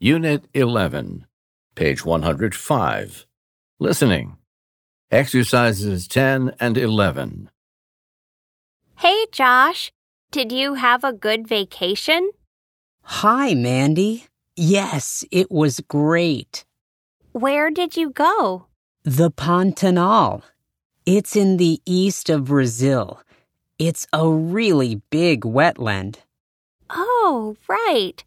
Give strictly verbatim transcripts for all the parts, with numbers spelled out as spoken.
Unit eleven, page one hundred five. Listening. Exercises ten and eleven. Hey, Josh. Did you have a good vacation? Hi, Mandy. Yes, it was great. Where did you go? The Pantanal. It's in the east of Brazil. It's a really big wetland. Oh, right.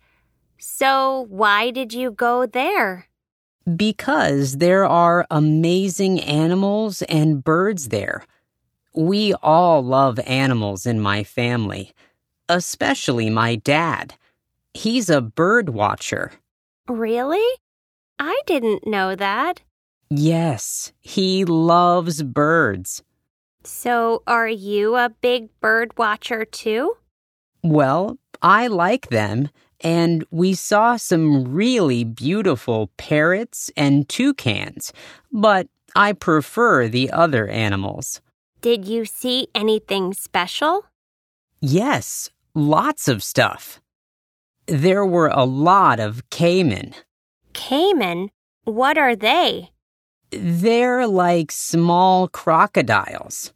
So why did you go there? Because there are amazing animals and birds there. We all love animals in my family, especially my dad. He's a bird watcher. Really? I didn't know that. Yes, he loves birds. So are you a big bird watcher too? Well, I like them, and we saw some really beautiful parrots and toucans, but I prefer the other animals. Did you see anything special? Yes, lots of stuff. There were a lot of caiman. Caiman? What are they? They're like small crocodiles.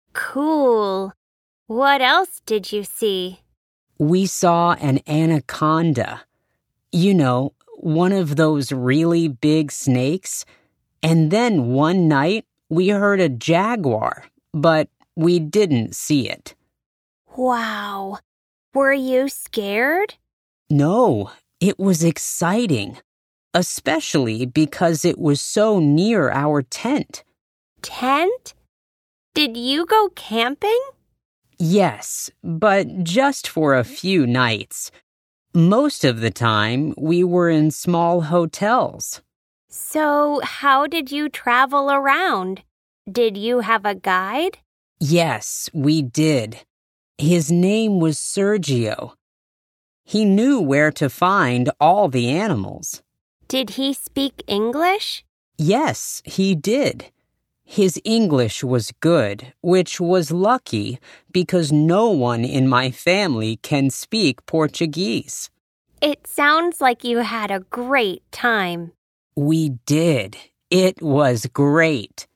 Cool. What else did you see? We saw an anaconda. You know, one of those really big snakes. And then one night, we heard a jaguar, but we didn't see it. Wow. Were you scared? No, it was exciting, especially because it was so near our tent. Tent? Did you go camping? Yes, but just for a few nights. Most of the time, we were in small hotels. So how did you travel around? Did you have a guide? Yes, we did. His name was Sergio. He knew where to find all the animals. Did he speak English? Yes, he did. His English was good, which was lucky because no one in my family can speak Portuguese. It sounds like you had a great time. We did. It was great.